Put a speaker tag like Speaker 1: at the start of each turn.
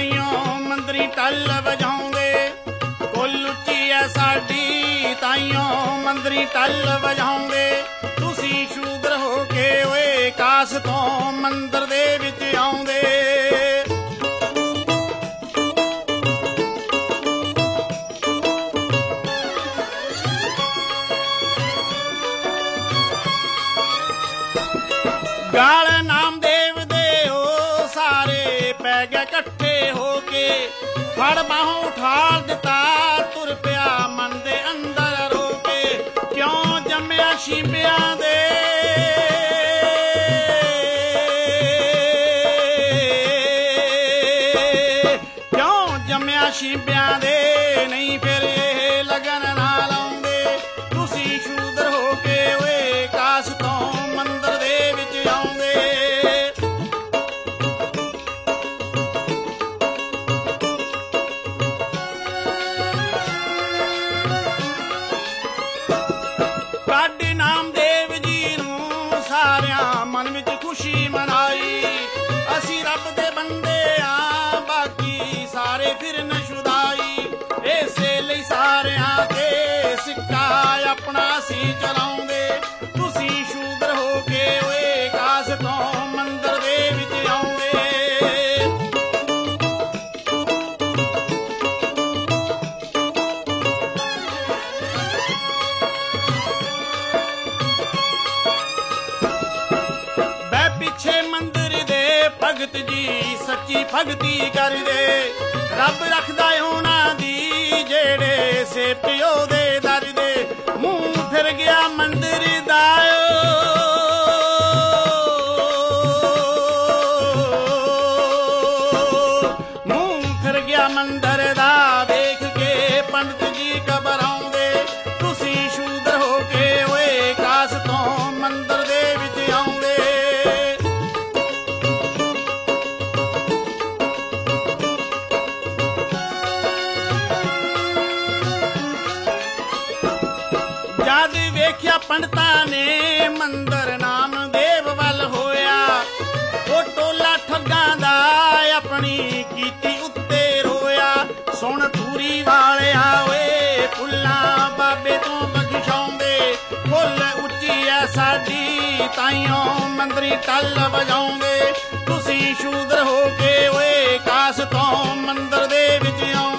Speaker 1: ਤਾਈਓ ਮੰਦਰੀ ਟੱਲ ਵਜਾਉਂਦੇ। ਕੁੱਲ ਉੱਚੀ ਐ ਸਾਡੀ ਤਾਈਓ ਮੰਦਰੀ ਟੱਲ ਵਜਾਉਂਦੇ। ਤੁਸੀਂ ਸ਼ੂਦਰ ਹੋ ਕੇ ਓਏ ਕਾਸ ਤੋਂ ਮੰਦਰ ਦੇ ਵਿੱਚ ਆਉਂਦੇ। ਗਾਲ ਨਾਮਦੇਵ ਦੇ ਓ ਸਾਰੇ ਪੈ ਗਏ ਇਕੱਠੇ ਹੋ ਕੇ। ਫੜ ਬਾਹੋਂ ਉਠਾਲ ਦਿੱਤਾ ਤੁਰ ਪਿਆ ਮਨ ਦੇ ਅੰਦਰ ਰੋ ਕੇ। ਕਿਉਂ ਜੰਮਿਆ ਸ਼ੀਂਬਿਆਂ ਦੇ ਕਿਉਂ ਜੰਮਿਆ ਸ਼ੀਂਬਿਆਂ ਦੇ ਨਹੀਂ ਫਿਰ ਇਹ ਲਗਨ ਨਾ ਲਾਉਂਦੇ। ਤੁਸੀਂ ਸ਼ੂਦਰ ਹੋ ਕੇ ਓਏ ਕਾਸ ਤੋਂ ਮੰਦਰ ਦੇ ਵਿੱਚ ਆਉਂਦੇ। ਕੱਢ ਨਾਮਦੇਵ ਜੀ ਨੂੰ ਸਾਰਿਆਂ ਮਨ ਵਿੱਚ ਖੁਸ਼ੀ ਮਨਾਈ। ਅਸੀਂ ਰੱਬ ਦੇ ਬੰਦੇ ਆ ਬਾਕੀ ਸਾਰੇ ਫਿਰਨ ਸ਼ੁਦਾਈ। ਇਸੇ ਲਈ ਸਾਰਿਆਂ ਤੇ ਸਿੱਕਾ ਆਪਣਾ ਸੀ ਚਲਾਉਂਦੇ। ਤੁਸੀਂ ਸ਼ੂਦਰ ਹੋ ਕੇ ਓਏ ਕਾਸ ਤੋਂ ਮੰਦਰ ਦੇ ਵਿੱਚ ਆਉਂਦੇ। ਬੈ ਪਿੱਛੇ ਮੰਦਰ ਦੇ ਭਗਤ ਜੀ ਸੱਚੀ ਭਗਤੀ ਕਰਦੇ। ਰੱਬ ਰੱਖਦਾ ਉਹਨਾਂ ਦੀ ਜਿਹੜੇ ਸੇ ਪਿਓ ਦੇ ਦਰ ਦੇ। ਮੂੰਹ ਫਿਰ ਗਿਆ ਮੰਦਰ ਦਾ ਮੂੰਹ ਫਿਰ ਗਿਆ ਮੰਦਰ ਦਾ ਵੇਖ ਕੇ ਪੰਡਤ ਜੀ ਘਬਰਾਉਂਦੇ। ਤੁਸੀਂ ਸ਼ੂਦਰ ਹੋ ਕੇ ਓਏ ਕਾਸ ਤੋਂ ਮੰਦਰ ਦੇ ਵਿੱਚ ਆਉਂਦੇ। ਜਦ ਵੇਖਿਆ ਪੰਡਤਾਂ ਨੇ ਮੰਦਰ ਨਾਮਦੇਵ ਵੱਲ ਹੋਇਆ। ਉਹ ਟੋਲਾ ਠੱਗਾਂ ਦਾ ਆਪਣੀ ਕੀਤੀ ਉੱਤੇ ਰੋਇਆ। ਸੁਣ ਧੂਰੀ ਵਾਲਿਆ ਓਏ ਫੁੱਲਾਂ ਬਾਬੇ ਤੋਂ ਬਖਸ਼ਾਉਂਦੇ। ਫੁੱਲ ਉੱਚੀ ਐ ਸਾਡੀ ਤਾਈਓ ਮੰਦਰੀ ਟੱਲ ਵਜਾਉਂਦੇ। ਤੁਸੀਂ ਸ਼ੂਦਰ ਹੋ ਕੇ ਓਏ ਕਾਸ ਤੋਂ ਮੰਦਰ ਦੇ ਵਿੱਚ ਆਉਂਦੇ।